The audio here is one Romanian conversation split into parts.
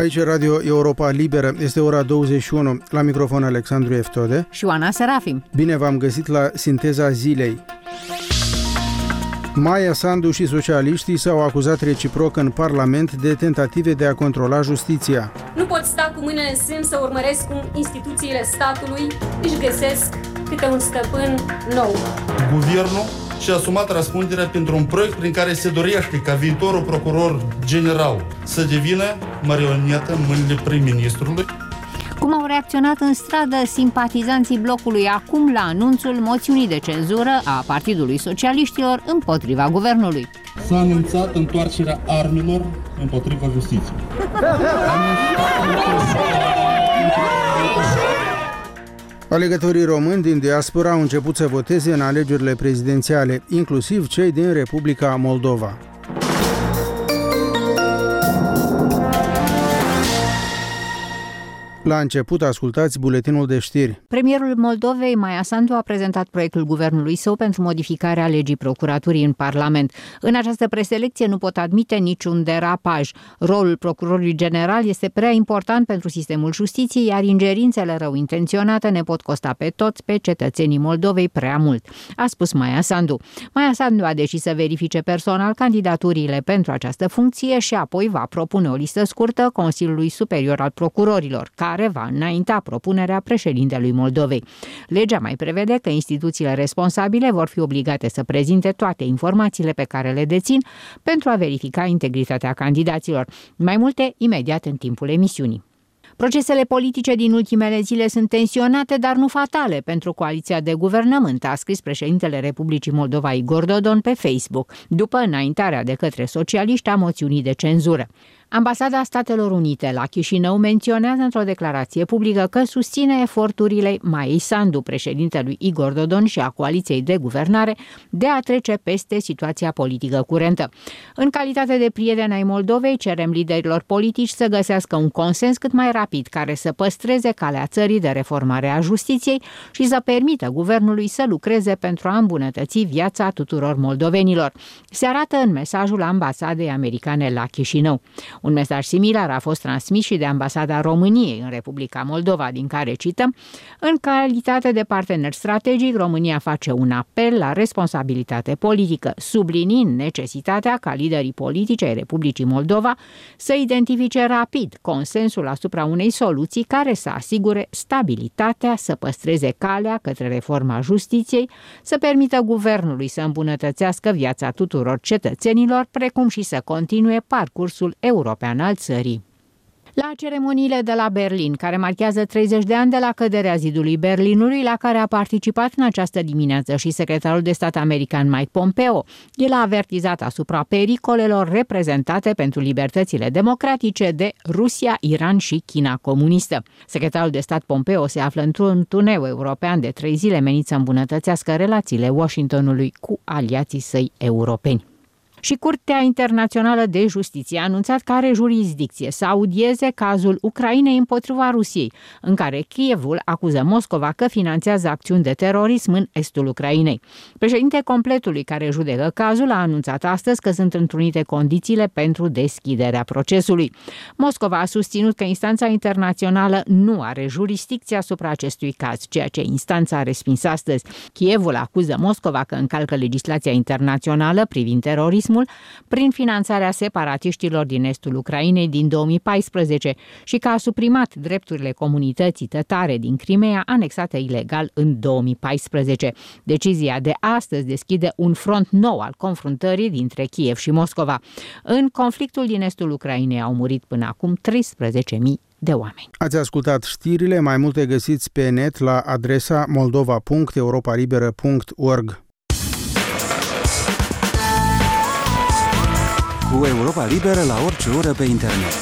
Aici Radio Europa Liberă, este ora 21, la microfon Alexandru Eftode și Oana Serafim. Bine v-am găsit la Sinteza Zilei. Maia Sandu și socialiștii s-au acuzat reciproc în Parlament de tentative de a controla justiția. Nu pot sta cu mâinile în sân să urmăresc cum instituțiile statului își găsesc câte un stăpân nou. Guvernul și-a asumat răspunderea pentru un proiect prin care se dorește ca viitorul procuror general să devină marionetă în mâinile prim-ministrului. Cum au reacționat în stradă simpatizanții blocului acum la anunțul moțiunii de cenzură a Partidului Socialiștilor împotriva guvernului? S-a anunțat întoarcerea armelor împotriva justiției. Alegătorii români din diaspora au început să voteze în alegerile prezidențiale, inclusiv cei din Republica Moldova. La început, ascultați buletinul de știri. Premierul Moldovei, Maia Sandu, a prezentat proiectul guvernului său pentru modificarea legii procuraturii în Parlament. În această preselecție nu pot admite niciun derapaj. Rolul procurorului general este prea important pentru sistemul justiției, iar ingerințele rău intenționate ne pot costa pe toți, pe cetățenii Moldovei, prea mult, a spus Maia Sandu. Maia Sandu a decis să verifice personal candidaturile pentru această funcție și apoi va propune o listă scurtă Consiliului Superior al Procurorilor, care va înainta propunerea președintelui Moldovei. Legea mai prevede că instituțiile responsabile vor fi obligate să prezinte toate informațiile pe care le dețin pentru a verifica integritatea candidaților. Mai multe imediat în timpul emisiunii. Procesele politice din ultimele zile sunt tensionate, dar nu fatale pentru coaliția de guvernământ, a scris președintele Republicii Moldova Igor Dodon pe Facebook, după înaintarea de către socialiști a moțiunii de cenzură. Ambasada Statelor Unite la Chișinău menționează într-o declarație publică că susține eforturile Maiei Sandu, președintelui Igor Dodon și a coaliției de guvernare de a trece peste situația politică curentă. În calitate de prieteni ai Moldovei, cerem liderilor politici să găsească un consens cât mai rapid care să păstreze calea țării de reformare a justiției și să permită guvernului să lucreze pentru a îmbunătăți viața tuturor moldovenilor. Se arată în mesajul ambasadei americane la Chișinău. Un mesaj similar a fost transmis și de ambasada României în Republica Moldova, din care cităm: în calitate de partener strategic, România face un apel la responsabilitate politică, subliniind necesitatea ca liderii politici ai Republicii Moldova să identifice rapid consensul asupra unei soluții care să asigure stabilitatea, să păstreze calea către reforma justiției, să permită guvernului să îmbunătățească viața tuturor cetățenilor, precum și să continue parcursul european al țării. La ceremoniile de la Berlin, care marchează 30 de ani de la căderea zidului Berlinului, la care a participat în această dimineață și secretarul de stat american Mike Pompeo, el a avertizat asupra pericolelor reprezentate pentru libertățile democratice de Rusia, Iran și China comunistă. Secretarul de stat Pompeo se află într-un turneu european de 3 zile menit să îmbunătățească relațiile Washingtonului cu aliații săi europeni. Și Curtea Internațională de Justiție a anunțat că are jurisdicție să audieze cazul Ucrainei împotriva Rusiei, în care Kievul acuză Moscova că finanțează acțiuni de terorism în estul Ucrainei. Președintele completului care judecă cazul a anunțat astăzi că sunt întrunite condițiile pentru deschiderea procesului. Moscova a susținut că instanța internațională nu are jurisdicție asupra acestui caz, ceea ce instanța a respins astăzi. Kievul acuză Moscova că încalcă legislația internațională privind terorism prin finanțarea separatiștilor din estul Ucrainei din 2014 și că a suprimat drepturile comunității tătare din Crimea anexate ilegal în 2014. Decizia de astăzi deschide un front nou al confruntării dintre Kiev și Moscova. În conflictul din estul Ucrainei au murit până acum 13.000 de oameni. Ați ascultat știrile, mai multe găsiți pe net la adresa moldova.europalibera.org. Cu Europa Liberă la orice oră pe internet.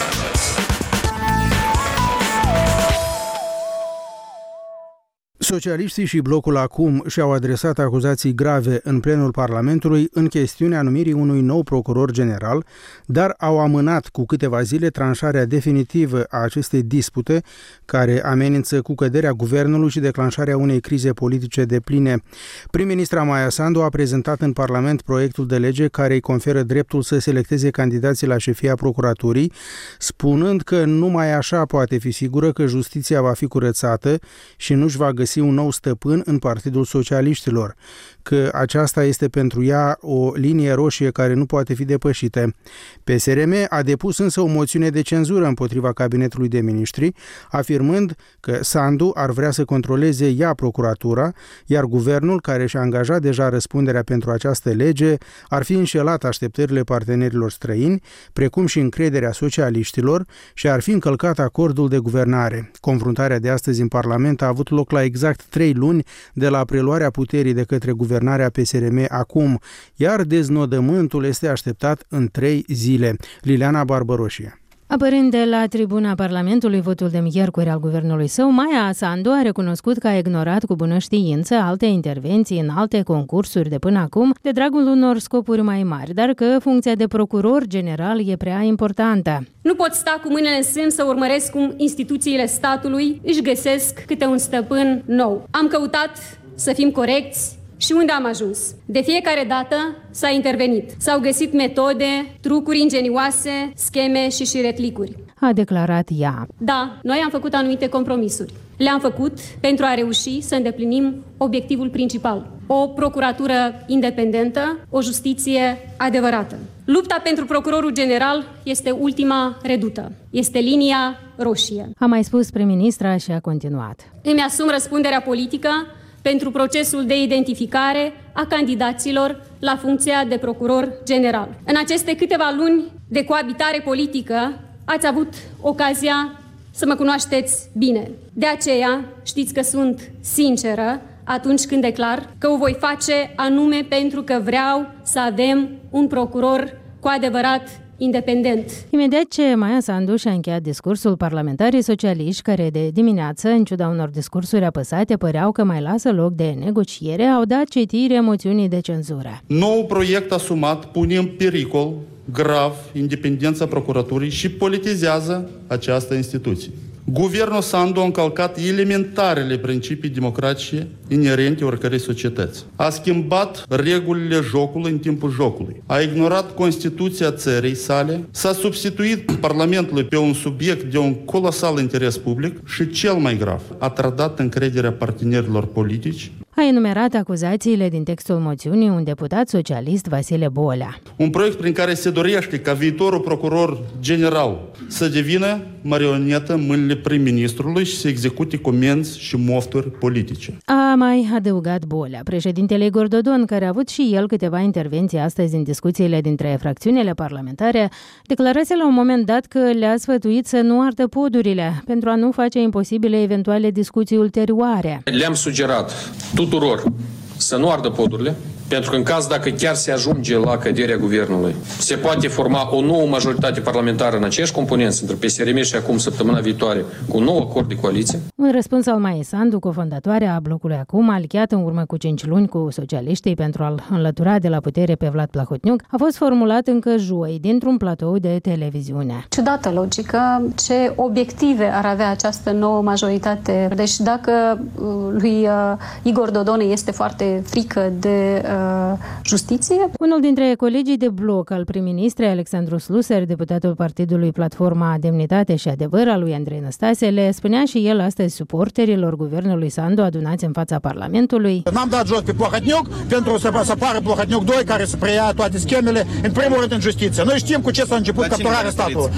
Socialiștii și blocul Acum și-au adresat acuzații grave în plenul Parlamentului în chestiunea numirii unui nou procuror general, dar au amânat cu câteva zile tranșarea definitivă a acestei dispute, care amenință cu căderea guvernului și declanșarea unei crize politice depline. Prim-ministra Maia Sandu a prezentat în Parlament proiectul de lege care îi conferă dreptul să selecteze candidații la șefia procuraturii, spunând că numai așa poate fi sigură că justiția va fi curățată și nu-și va găsi un nou stăpân în Partidul Socialiștilor, că aceasta este pentru ea o linie roșie care nu poate fi depășită. PSRM a depus însă o moțiune de cenzură împotriva cabinetului de miniștri, afirmând că Sandu ar vrea să controleze ea procuratura, iar guvernul, care și-a angajat deja răspunderea pentru această lege, ar fi înșelat așteptările partenerilor străini, precum și încrederea socialiștilor, și ar fi încălcat acordul de guvernare. Confruntarea de astăzi în Parlament a avut loc la exact 3 luni de la preluarea puterii de către guvernarea PSRM Acum, iar deznodământul este așteptat în 3 zile. Liliana Barbăroșie. Apărând de la tribuna Parlamentului votul de miercuri al guvernului său, Maia Sandu a recunoscut că a ignorat cu bună știință alte intervenții în alte concursuri de până acum de dragul unor scopuri mai mari, dar că funcția de procuror general e prea importantă. Nu pot sta cu mâinile în sân să urmăresc cum instituțiile statului își găsesc câte un stăpân nou. Am căutat să fim corecți. Și unde am ajuns? De fiecare dată s-a intervenit. S-au găsit metode, trucuri ingenioase, scheme și șiretlicuri. A declarat ea. Da, noi am făcut anumite compromisuri. Le-am făcut pentru a reuși să îndeplinim obiectivul principal. O procuratură independentă, o justiție adevărată. Lupta pentru procurorul general este ultima redută. Este linia roșie. A mai spus prim-ministra și a continuat. Îmi asum răspunderea politică pentru procesul de identificare a candidaților la funcția de procuror general. În aceste câteva luni de coabitare politică ați avut ocazia să mă cunoașteți bine. De aceea știți că sunt sinceră atunci când declar că o voi face anume pentru că vreau să avem un procuror cu adevărat independent. Imediat ce Maia Sandu și-a încheiat discursul, parlamentarii socialiști, care de dimineață, în ciuda unor discursuri apăsate, păreau că mai lasă loc de negociere, au dat citire moțiunii de cenzură. Nou proiect asumat pune în pericol grav independența procuraturii și politizează această instituție. Guvernul Sandu a încălcat elementarele principii democratice inerente oricărei societăți. A schimbat regulile jocului în timpul jocului. A ignorat Constituția țării sale, s-a substituit Parlamentului pe un subiect de un colosal interes public și, cel mai grav, a trădat încrederea partenerilor politici. A enumerat acuzațiile din textul moțiunii un deputat socialist, Vasile Bolea. Un proiect prin care se dorește ca viitorul procuror general să devină marionetă în mâinile prim-ministrului și să execute comenzi și mofturi politice. A mai adăugat Bolea. Președintele Igor Dodon, care a avut și el câteva intervenții astăzi în discuțiile dintre fracțiunile parlamentare, declarase la un moment dat că le-a sfătuit să nu ardă podurile pentru a nu face imposibile eventuale discuții ulterioare. Le-am sugerat tuturor să nu ardă podurile, pentru că în caz dacă chiar se ajunge la căderea guvernului, se poate forma o nouă majoritate parlamentară în aceeași componență între PSRM și Acum săptămâna viitoare cu un nou acord de coaliție. Un răspuns al Maiei Sandu, cofondatoarea a blocului Acum, aliat în urmă cu 5 luni cu socialiștii pentru a-l înlătura de la putere pe Vlad Plahotniuc, a fost formulat încă joi dintr-un platou de televiziune. Ciudată logică, ce obiective ar avea această nouă majoritate? Deci dacă lui Igor Dodon este foarte frică de justiție. Unul dintre colegii de bloc al prim-ministrei, Alexandru Sluser, deputatul partidului Platforma Demnitate și Adevăr al lui Andrei Năstase, le spunea și el astăzi suporterilor guvernului Sandu adunați în fața Parlamentului. N-am dat jos pe Plahotniuc pentru să apară Plahotniuc 2 care să preia toate schemele, în primul rând în justiție. Noi știm cu ce s-a început capturarea statului.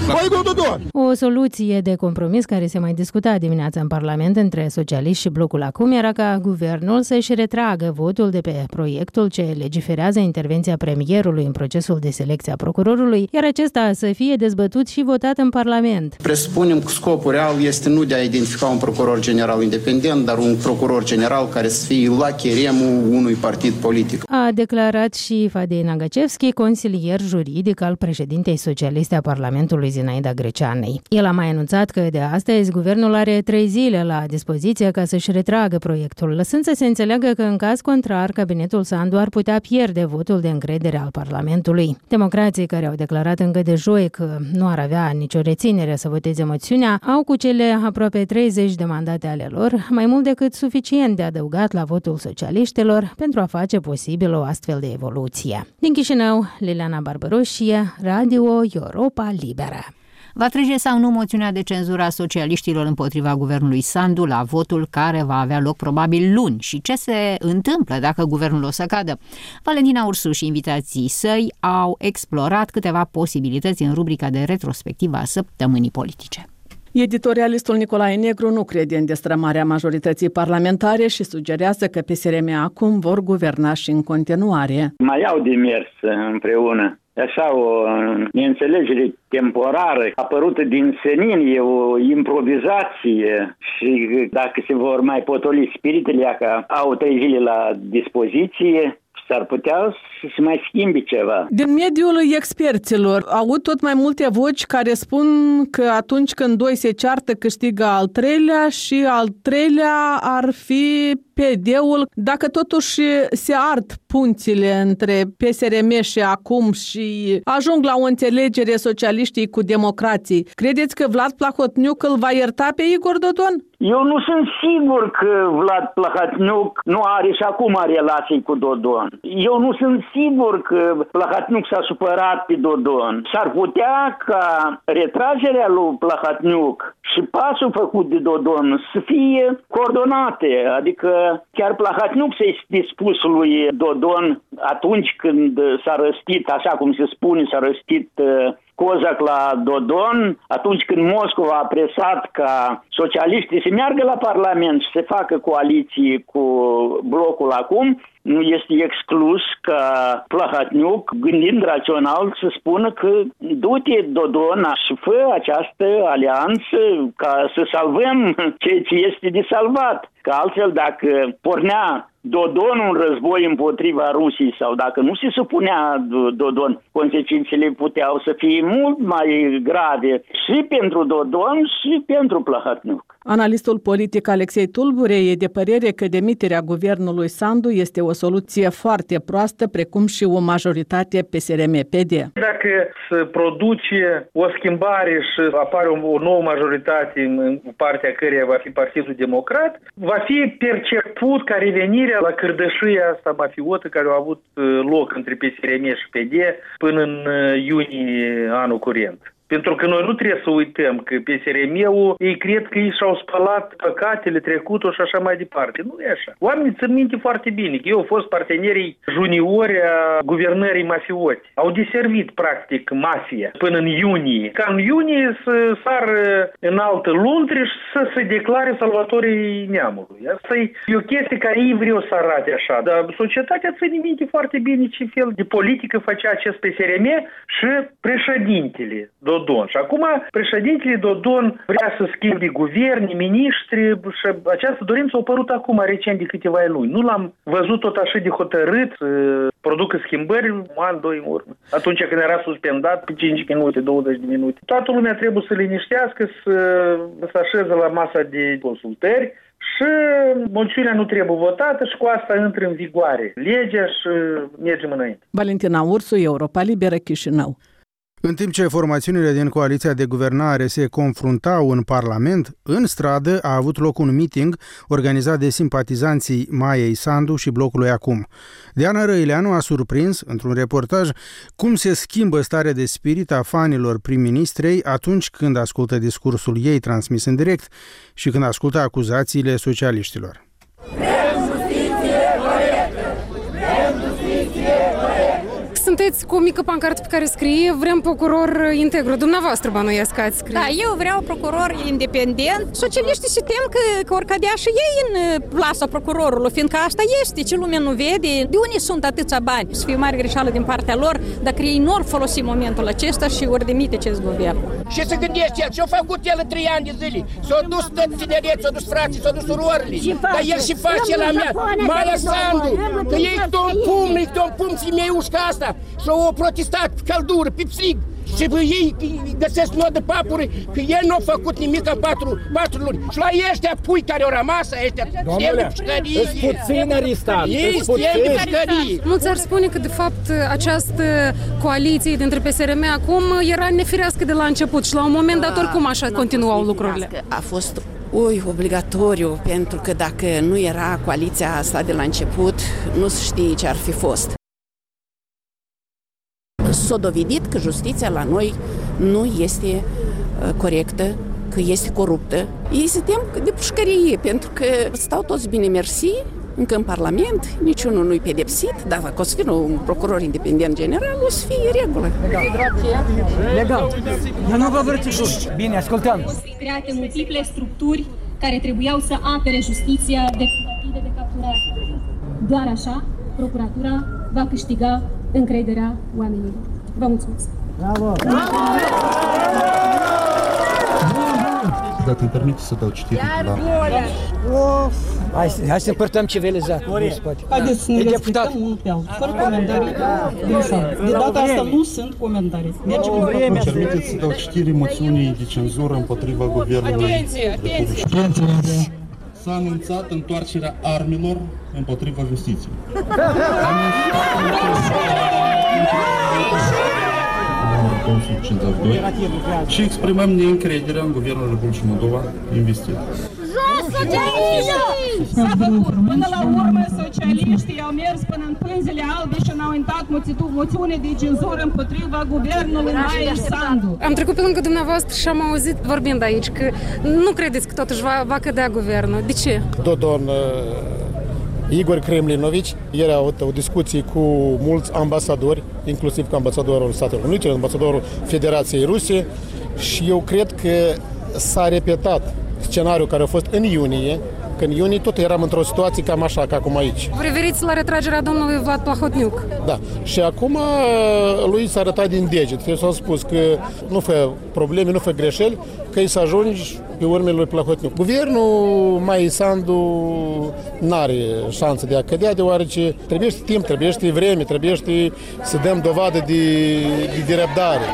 O soluție de compromis care se mai discuta dimineața în Parlament între socialiști și blocul Acum era ca guvernul să-și retragă votul de pe proiectul ce legiferează intervenția premierului în procesul de selecție a procurorului, iar acesta să fie dezbătut și votat în Parlament. Presupunem că scopul real este nu de a identifica un procuror general independent, dar un procuror general care să fie la cheremul unui partid politic. A declarat și Fadei Nagacevski, consilier juridic al președintei socialiste a Parlamentului Zinaida Greceanei. El a mai anunțat că de astăzi guvernul are 3 zile la dispoziție ca să-și retragă proiectul, lăsând să se înțeleagă că în caz contrar, cabinetul Sandu ar putea pierde votul de încredere al Parlamentului. Democrații care au declarat încă de joi că nu ar avea nicio reținere să voteze moțiunea, au cu cele aproape 30 de mandate ale lor mai mult decât suficient de adăugat la votul socialiștilor pentru a face posibil o astfel de evoluție. Din Chișinău, Liliana Barbăroșie, Radio Europa Liberă. Va trece sau nu moțiunea de cenzură a socialiștilor împotriva guvernului Sandu la votul care va avea loc probabil luni? Și ce se întâmplă dacă guvernul o să cadă? Valentina Ursu și invitații săi au explorat câteva posibilități în rubrica de retrospectivă a săptămânii politice. Editorialistul Nicolae Negru nu crede în destrămarea majorității parlamentare și sugerează că PSRM acum vor guverna și în continuare. Mai au de mers împreună. Așa o neînțelegere temporară apărută din senin, e o improvizație și dacă se vor mai potoli spiritele că au 3 zile la dispoziție, s-ar putea să se mai schimbi ceva. Din mediul experților aud tot mai multe voci care spun că atunci când 2 se ceartă câștigă al 3-lea și al 3-lea ar fi PD-ul. Dacă totuși se ard punțile între PSRM și acum și ajung la o înțelegere socialiștii cu democrații, credeți că Vlad Plahotniuc îl va ierta pe Igor Dodon? Eu nu sunt sigur că Vlad Plahotniuc nu are și acum relații cu Dodon. Eu nu sunt sigur că Plahotniuc s-a supărat pe Dodon. S-ar putea ca retragerea lui Plahotniuc și pasul făcut de Dodon să fie coordonate, adică chiar Plahotniuc s-a dispus lui Dodon atunci când s-a răstit, așa cum se spune, s-a răstit Cozac la Dodon, atunci când Moscova a presat ca socialiștii să meargă la Parlament și să facă coaliții cu blocul acum, nu este exclus ca Plahotniuc, gândind rațional, să spună că du-te, Dodon, și fă această alianță ca să salvăm ceea ce este de salvat. Că altfel, dacă pornea Dodon un război împotriva Rusiei sau dacă nu se supunea Dodon, consecințele puteau să fie mult mai grave și pentru Dodon și pentru Plahotniuc. Analistul politic Alexei Tulbure e de părere că demiterea guvernului Sandu este o soluție foarte proastă, precum și o majoritate PSRM-PD. Dacă se produce o schimbare și apare o nouă majoritate în partea căreia va fi Partidul Democrat, va fi perceput ca revenirea la cârdășia asta mafiotă care a avut loc între PSRM și PD până în iunie anul curent. Pentru că noi nu trebuie să uităm că PSRM-ul, ei cred că ei și-au spălat păcatele, trecutul și așa mai departe. Nu e așa. Oamenii țin minte foarte bine că eu au fost partenerii juniori a guvernării mafioți. Au deservit, practic, mafia până în iunie. Ca în iunie să sară în altă luntre și să se declare salvatorii neamului. Asta e o chestie care ei vreau să arate așa. Dar societatea ține minte foarte bine ce fel de politică făcea acest PSRM și președintele Dodon. Și acum președintele Dodon vrea să schimbe guvern, miniștri și această dorință a apărut acum, recent de câteva luni. Nu l-am văzut tot așa de hotărât să producă schimbări un an, 2 în urmă. Atunci când era suspendat pe 5 minute, 20 de minute. Toată lumea trebuie să liniștească, să așeze la masa de consultări și moțiunea nu trebuie votată și cu asta intră în vigoare legea și mergem înainte. Valentina Ursu, Europa Liberă, Chișinău. În timp ce formațiunile din coaliția de guvernare se confruntau în Parlament, în stradă a avut loc un meeting organizat de simpatizanții Maiei Sandu și blocului Acum. Diana Răileanu a surprins, într-un reportaj, cum se schimbă starea de spirit a fanilor prim-ministrei atunci când ascultă discursul ei transmis în direct și când ascultă acuzațiile socialiștilor. sunteți cu o mică pancartă pe care scrie vrem procuror integru. Dumneavoastră bănuiesc că ați scris. Da, eu vreau procuror independent. Socialiștii se tem că or cădea și ei în plasa procurorului, fiindcă asta este ce lumea nu vede. De unde sunt atâția bani? Să fie o mare greșeală din partea lor dacă ei nu or folosi momentul acesta și ori demite acest guvern. Și să gândești el, ce-a făcut el în 3 ani de zile? S-au dus tineri, s-au dus frații, s-au dus surorile. Dar el și face la mea, Maia Sandu, că ei câte un pumn femei ușca asta și au protestat pe căldură, pe psig. Și ei găsesc nodă papuri că el nu a făcut nimic în 4 luni. Și la ăștia pui care au rămas, ăștia stem de pușcărie. Ești puțin aristat. Ei stem de pușcărie. Mulți ar spune că de fapt această coaliție dintre PSRM acum era nefirească de la început și la un moment dat oricum așa continuau lucrurile. A fost obligatoriu, pentru că dacă nu era coaliția asta de la început, nu se știe ce ar fi fost. S-a dovedit că justiția la noi nu este corectă, că este coruptă. Ei se tem de pușcărie, pentru că stau toți bine mersi, încă în Parlament, niciunul nu-i pedepsit, dar dacă o să fie un procuror independent general, o să fie regulă. Legal. Eu nu vă vărțuși. Bine, ascultăm. Au fost create multiple structuri care trebuiau să apere justiția de tentative de capturare. Doar așa, procuratura va câștiga încrederea oamenilor. Vă mulțumesc! Bravo! Dacă îmi permite să dau citire la... Hai să împărtăm civilizat. Haideți să ne respectăm unul pe altul, fără comentarii. De data asta nu sunt comentarii. Mergem în vreme. Permiteți să dau citire moțiunii de cenzură împotriva guvernului. Atenție! S-a anunțat întoarcerea armelor împotriva justiției. Și exprimăm neîncrederea în Guvernul Republicii Moldova investit. S-a făcut. Până la urmă, socialiștii au mers până în pânzele albe și n-au intrat moțiune de cenzură împotriva guvernului Maia Sandu. Am trecut pe lângă dumneavoastră și am auzit vorbind aici că nu credeți că totuși va cădea guvernul. De ce? Dodon Igor Kremlinovici, ieri a avut o discuție cu mulți ambasadori, inclusiv cu ambasadorul Statelor Unite, ambasadorul Federației Ruse, și eu cred că s-a repetat scenariul care a fost în iunie, că în iunie tot eram într-o situație cam așa, ca acum aici. Vă referiți la retragerea domnului Vlad Plahotniuc? Da. Și acum lui s-a arătat din deget. Eu s-a spus că nu fă probleme, nu fă greșeli, că îi să ajungi pe urmele lui Plahotniuc. Guvernul Maia Sandu n-are șansă de a cădea, deoarece trebuie timp, trebuie vreme, trebuie să dăm dovadă de răbdare.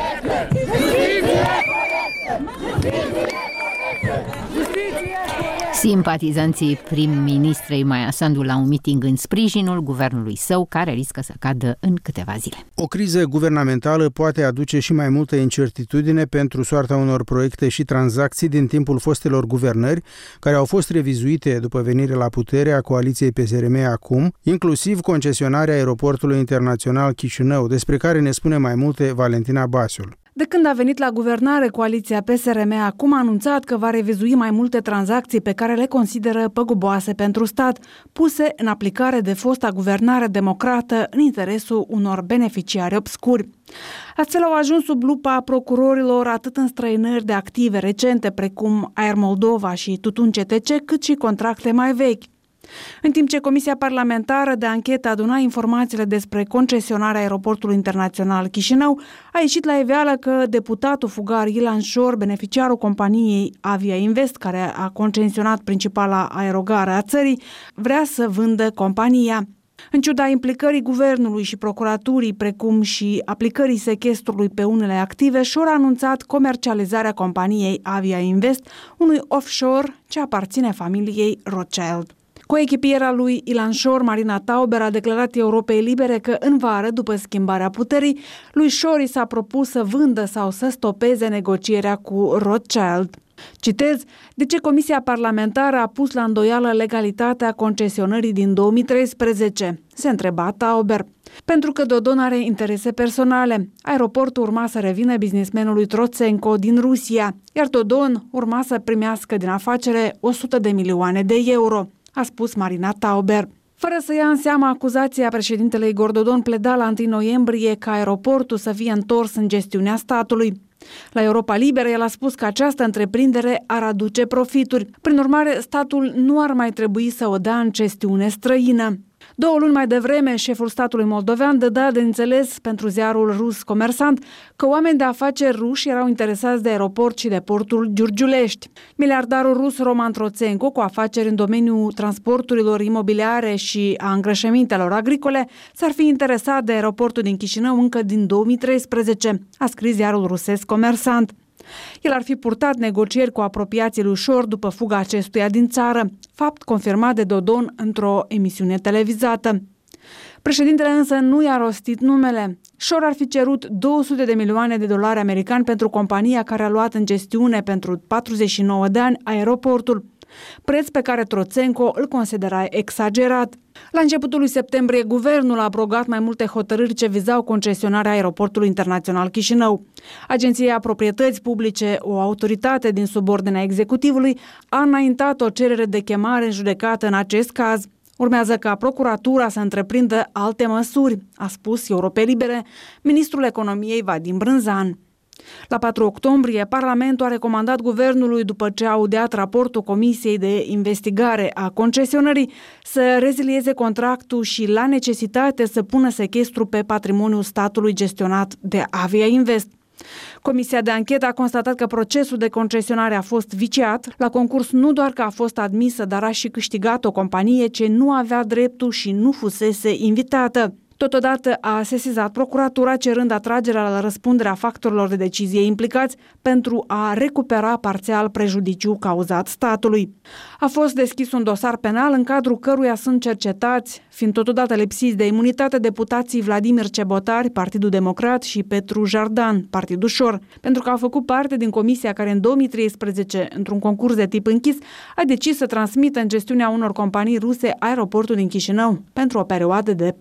Simpatizanții prim-ministrei Maia Sandu la un miting în sprijinul guvernului său, care riscă să cadă în câteva zile. O criză guvernamentală poate aduce și mai multă incertitudine pentru soarta unor proiecte și tranzacții din timpul fostelor guvernări, care au fost revizuite după venirea la putere a coaliției PSRM acum, inclusiv concesionarea aeroportului internațional Chișinău, despre care ne spune mai multe Valentina Basiul. De când a venit la guvernare, coaliția PSRM acum a anunțat că va revizui mai multe tranzacții pe care le consideră păguboase pentru stat, puse în aplicare de fosta guvernare democrată în interesul unor beneficiari obscuri. Astfel au ajuns sub lupa procurorilor atât înstrăinări de active recente precum Air Moldova și Tutun CTC, cât și contracte mai vechi. În timp ce Comisia Parlamentară de Anchetă aduna informațiile despre concesionarea aeroportului internațional Chișinău, a ieșit la iveală că deputatul fugar Ilan Șor, beneficiarul companiei Avia Invest, care a concesionat principala aerogară a țării, vrea să vândă compania. În ciuda implicării guvernului și procuraturii, precum și aplicării sechestrului pe unele active, Șor a anunțat comercializarea companiei Avia Invest, unui offshore ce aparține familiei Rothschild. Coechipiera lui Ilan Șor, Marina Tauber, a declarat Europei Libere că în vară, după schimbarea puterii, lui Șor i s-a propus să vândă sau să stopeze negocierea cu Rothschild. Citez, de ce Comisia Parlamentară a pus la îndoială legalitatea concesionării din 2013? Se întreba Tauber. Pentru că Dodon are interese personale. Aeroportul urma să revină businessmenului Trotsenko din Rusia, iar Dodon urma să primească din afacere 100 de milioane de euro, a spus Marina Tauber. Fără să ia în seamă acuzația, președintele Igor Dodon pleda la 1 noiembrie ca aeroportul să fie întors în gestiunea statului. La Europa Liberă, el a spus că această întreprindere ar aduce profituri. Prin urmare, statul nu ar mai trebui să o dea în gestiune străină. 2 luni mai devreme, șeful statului moldovean dădea de înțeles pentru ziarul rus Comersant că oameni de afaceri ruși erau interesați de aeroport și de portul Giurgiulești. Miliardarul rus Roman Troțenko, cu afaceri în domeniul transporturilor imobiliare și a îngrășămintelor agricole, s-ar fi interesat de aeroportul din Chișinău încă din 2013, a scris ziarul rusesc Comersant. El ar fi purtat negocieri cu apropiații lui Șor după fuga acestuia din țară, fapt confirmat de Dodon într-o emisiune televizată. Președintele însă nu i-a rostit numele. Șor ar fi cerut 200 de milioane de dolari americani pentru compania care a luat în gestiune pentru 49 de ani aeroportul, preț pe care Troțenko îl considera exagerat. La începutul lui septembrie, guvernul a abrogat mai multe hotărâri ce vizau concesionarea aeroportului internațional Chișinău. Agenția Proprietăți Publice, o autoritate din subordinea executivului, a înaintat o cerere de chemare în judecată în acest caz. Urmează ca procuratura să întreprindă alte măsuri, a spus Europa Libere ministrul economiei Vadim Brânzan. La 4 octombrie, Parlamentul a recomandat guvernului, după ce a audiat raportul Comisiei de Investigare a Concesionării, să rezilieze contractul și, la necesitate, să pună sechestru pe patrimoniul statului gestionat de Avia Invest. Comisia de anchetă a constatat că procesul de concesionare a fost viciat. La concurs nu doar că a fost admisă, dar a și câștigat o companie ce nu avea dreptul și nu fusese invitată. Totodată a sesizat procuratura cerând atragerea la răspunderea factorilor de decizie implicați pentru a recupera parțial prejudiciul cauzat statului. A fost deschis un dosar penal în cadrul căruia sunt cercetați, fiind totodată lipsiți de imunitate, deputații Vladimir Cebotari, Partidul Democrat, și Petru Jardan, Partidul Șor, pentru că au făcut parte din comisia care în 2013, într-un concurs de tip închis, a decis să transmită în gestiunea unor companii ruse aeroportul din Chișinău pentru o perioadă de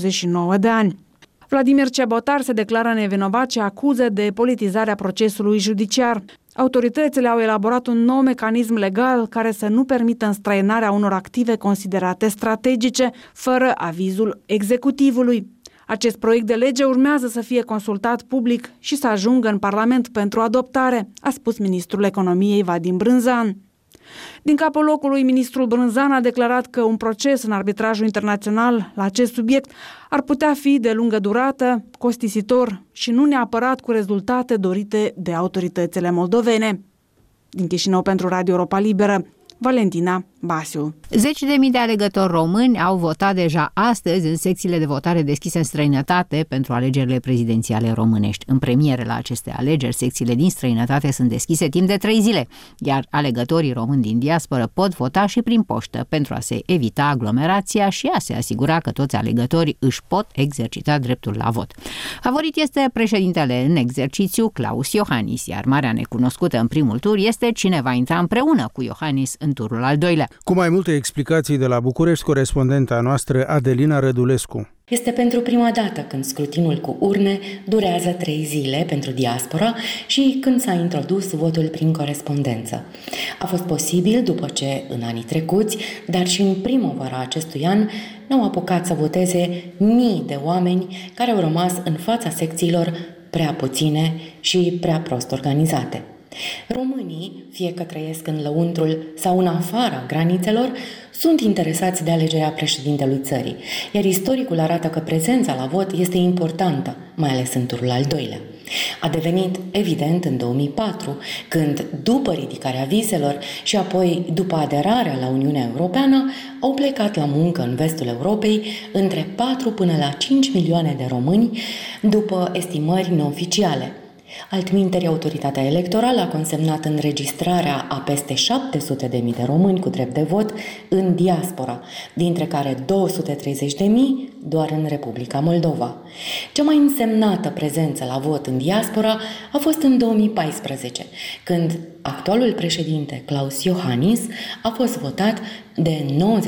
49 de ani. Vladimir Cebotar se declară nevinovat și acuză de politizarea procesului judiciar. Autoritățile au elaborat un nou mecanism legal care să nu permită înstrăinarea unor active considerate strategice, fără avizul executivului. Acest proiect de lege urmează să fie consultat public și să ajungă în Parlament pentru adoptare, a spus ministrul economiei Vadim Brânzan. Din capul locului, ministrul Brânzan a declarat că un proces în arbitrajul internațional la acest subiect ar putea fi de lungă durată, costisitor și nu neapărat cu rezultate dorite de autoritățile moldovene. Din Chișinău pentru Radio Europa Liberă, Valentina Basiu. 10.000 de alegători români au votat deja astăzi în secțiile de votare deschise în străinătate pentru alegerile prezidențiale românești. În premiere la aceste alegeri, secțiile din străinătate sunt deschise timp de 3 zile, iar alegătorii români din diasporă pot vota și prin poștă pentru a se evita aglomerația și a se asigura că toți alegătorii își pot exercita dreptul la vot. Favorit este președintele în exercițiu, Klaus Iohannis, iar marea necunoscută în primul tur este cine va intra împreună cu Iohannis în turul al doilea. Cu mai multe explicații de la București, corespondenta noastră Adelina Rădulescu. Este pentru prima dată când scrutinul cu urne durează 3 zile pentru diaspora și când s-a introdus votul prin corespondență. A fost posibil după ce, în anii trecuți, dar și în primăvara acestui an, n-au apucat să voteze mii de oameni care au rămas în fața secțiilor prea puține și prea prost organizate. Românii, fie că trăiesc în lăuntrul sau în afara granițelor, sunt interesați de alegerea președintelui țării, iar istoricul arată că prezența la vot este importantă, mai ales în turul al doilea. A devenit evident în 2004, când, după ridicarea vizelor și apoi după aderarea la Uniunea Europeană, au plecat la muncă în vestul Europei între 4 până la 5 milioane de români, după estimări neoficiale. Altminteri, autoritatea electorală a consemnat înregistrarea a peste 700.000 de români cu drept de vot în diaspora, dintre care 230.000 doar în Republica Moldova. Cea mai însemnată prezență la vot în diaspora a fost în 2014, când actualul președinte Klaus Iohannis a fost votat de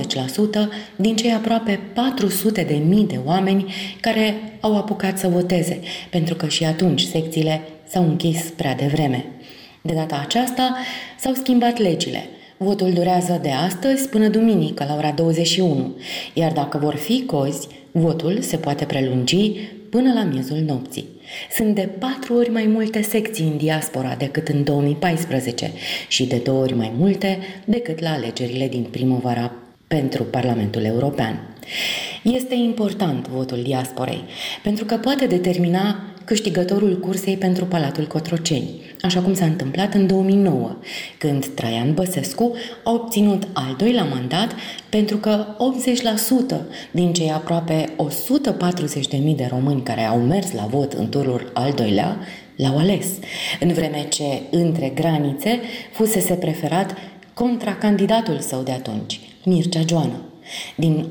90% din cei aproape 400.000 de oameni care au apucat să voteze, pentru că și atunci secțiile s-au închis prea devreme. De data aceasta s-au schimbat legile. Votul durează de astăzi până duminică la ora 21, iar dacă vor fi cozi, votul se poate prelungi până la miezul nopții. Sunt de 4 ori mai multe secții în diaspora decât în 2014 și de 2 ori mai multe decât la alegerile din primăvara pentru Parlamentul European. Este important votul diasporei, pentru că poate determina câștigătorul cursei pentru Palatul Cotroceni, așa cum s-a întâmplat în 2009, când Traian Băsescu a obținut al doilea mandat pentru că 80% din cei aproape 140.000 de români care au mers la vot în turul al doilea l-au ales, în vreme ce între granițe fusese preferat contra candidatul său de atunci, Mircea Joană. Din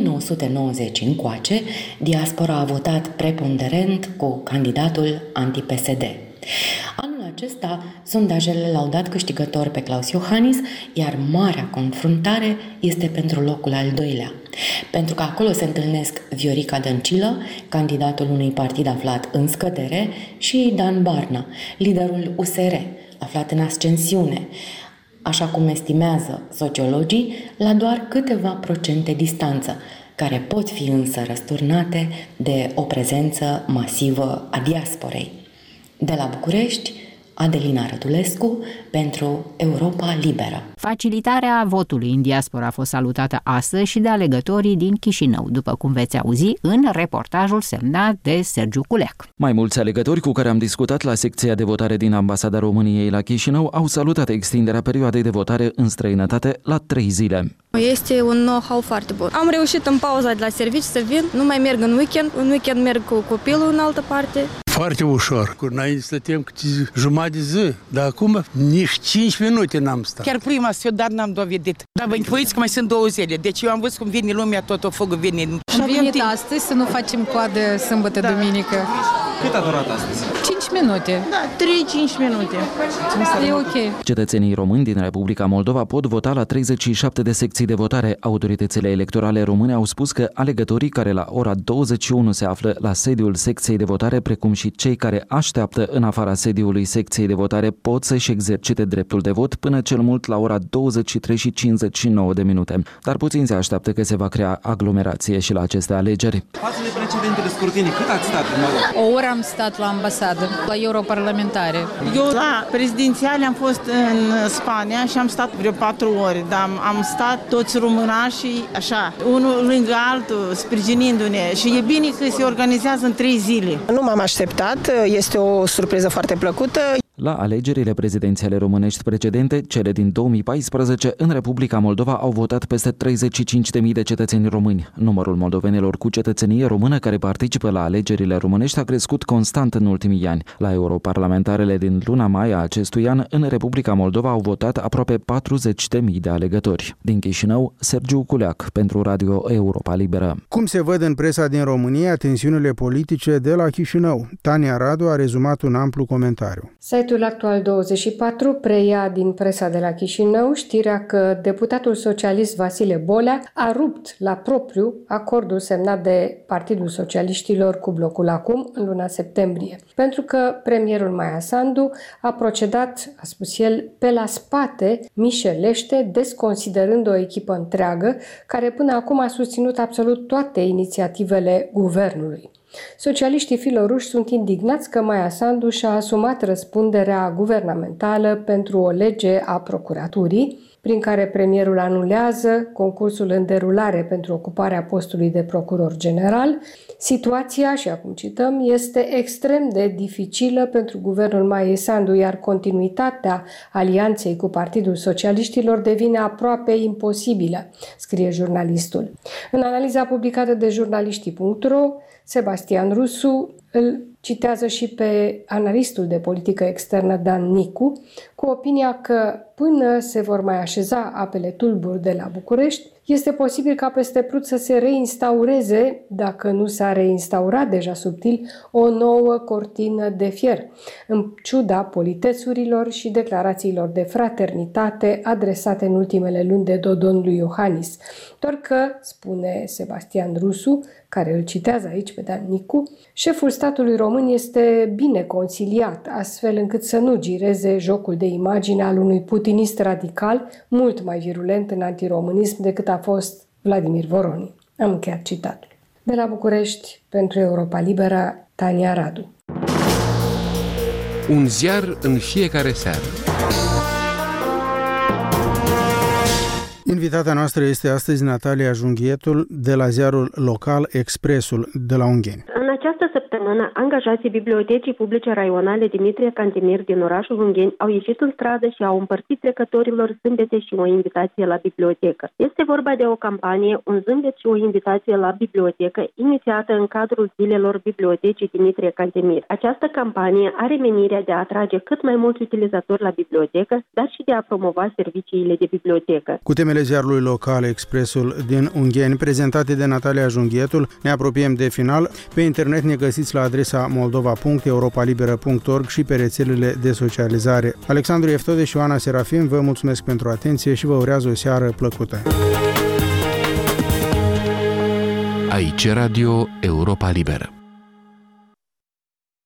1990 încoace, diaspora a votat preponderent cu candidatul anti-PSD. Anul acesta, sondajele l-au dat câștigător pe Klaus Iohannis, iar marea confruntare este pentru locul al doilea. Pentru că acolo se întâlnesc Viorica Dăncilă, candidatul unui partid aflat în scădere, și Dan Barna, liderul USR, aflat în ascensiune, așa cum estimează sociologii, la doar câteva procente distanță, care pot fi însă răsturnate de o prezență masivă a diasporei. De la București, Adelina Rădulescu pentru Europa Liberă. Facilitarea votului în diaspora a fost salutată astăzi și de alegătorii din Chișinău, după cum veți auzi în reportajul semnat de Sergiu Culeac. Mai mulți alegători cu care am discutat la secția de votare din Ambasada României la Chișinău au salutat extinderea perioadei de votare în străinătate la 3 zile. Este un know-how foarte bun. Am reușit în pauza de la serviciu să vin, nu mai merg în weekend merg cu copilul în altă parte. Foarte ușor. Înainte stăteam câte jumătate de zi, dar acum nici 5 minute n-am stat. Chiar prima să fiu, dar n-am dovedit. Dar vă închipuiți că mai sunt 2 zile, deci eu am văzut cum vine lumea, tot o fugă vine. Am venit astăzi să nu facem coadă sâmbătă, duminică. Cât a durat astăzi? 5 minute. Da, 3-5 minute. E ok. Cetățenii români din Republica Moldova pot vota la 37 de secții de votare. Autoritățile electorale române au spus că alegătorii care la ora 21 se află la sediul secției de votare, precum și cei care așteaptă în afara sediului secției de votare, pot să-și exercite dreptul de vot până cel mult la ora 23:59 de minute. Dar puțin se așteaptă că se va crea aglomerație și la aceste alegeri. Fazele precedentele scrutinii, cât ați stat? O oră am stat la ambasadă, la europarlamentare. Eu la prezidențiale am fost în Spania și am stat vreo 4 ore, dar am stat toți românașii așa, unul lângă altul, sprijinindu-ne, și e bine că se organizează în 3 zile. Nu m-am așteptat, este o surpriză foarte plăcută. La alegerile prezidențiale românești precedente, cele din 2014, în Republica Moldova au votat peste 35.000 de cetățeni români. Numărul moldovenilor cu cetățenie română care participă la alegerile românești a crescut constant în ultimii ani. La europarlamentarele din luna mai a acestui an, în Republica Moldova au votat aproape 40.000 de alegători. Din Chișinău, Sergiu Culeac pentru Radio Europa Liberă. Cum se văd în presa din România tensiunile politice de la Chișinău? Tania Radu a rezumat un amplu comentariu. Site-ul Actual24 preia din presa de la Chișinău știrea că deputatul socialist Vasile Bolea a rupt la propriu acordul semnat de Partidul Socialiștilor cu Blocul Acum în luna septembrie, pentru că premierul Maia Sandu a procedat, a spus el, pe la spate, mișelește, desconsiderând o echipă întreagă care până acum a susținut absolut toate inițiativele guvernului. Socialiștii filoruși sunt indignați că Maia Sandu și-a asumat răspunderea guvernamentală pentru o lege a procuraturii, prin care premierul anulează concursul în derulare pentru ocuparea postului de procuror general. Situația, și acum cităm, este extrem de dificilă pentru guvernul Maiei Sandu, iar continuitatea alianței cu Partidul Socialiștilor devine aproape imposibilă, scrie jurnalistul. În analiza publicată de jurnaliștii.ro, Sebastian Rusu îl citează și pe analistul de politică externă Dan Nicu, cu opinia că până se vor mai așeza apele tulburi de la București, este posibil ca peste Prut să se reinstaureze, dacă nu s-a reinstaurat deja subtil, o nouă cortină de fier, în ciuda politețurilor și declarațiilor de fraternitate adresate în ultimele luni de Dodon lui Iohannis. Doar că, spune Sebastian Rusu, care îl citează aici pe Dan Nicu, șeful statului român este bine conciliat, astfel încât să nu gireze jocul de imagine al unui putinist radical, mult mai virulent în antiromânism decât a fost Vladimir Voronin. Am încheiat citatul. De la București, pentru Europa Liberă, Tania Radu. Un ziar în fiecare seară. Invitata noastră este astăzi Natalia Junghietul de la ziarul local Expresul de la Ungheni. În această săptămână, angajații Bibliotecii Publice Raionale Dimitrie Cantemir din orașul Ungheni au ieșit în stradă și au împărțit trecătorilor zâmbete și o invitație la bibliotecă. Este vorba de o campanie, un zâmbet și o invitație la bibliotecă, inițiată în cadrul zilelor Bibliotecii Dimitrie Cantemir. Această campanie are menirea de a atrage cât mai mulți utilizatori la bibliotecă, dar și de a promova serviciile de bibliotecă. Cu temele ziarului local Expresul din Ungheni, prezentate de Natalia Junghietul, ne apropiem de final. Pe internet ne găsiți la adresa moldova.europalibera.org și pe rețelele de socializare. Alexandru Eftode și Oana Serafim vă mulțumesc pentru atenție și vă urează o seară plăcută. Aici Radio Europa Liberă.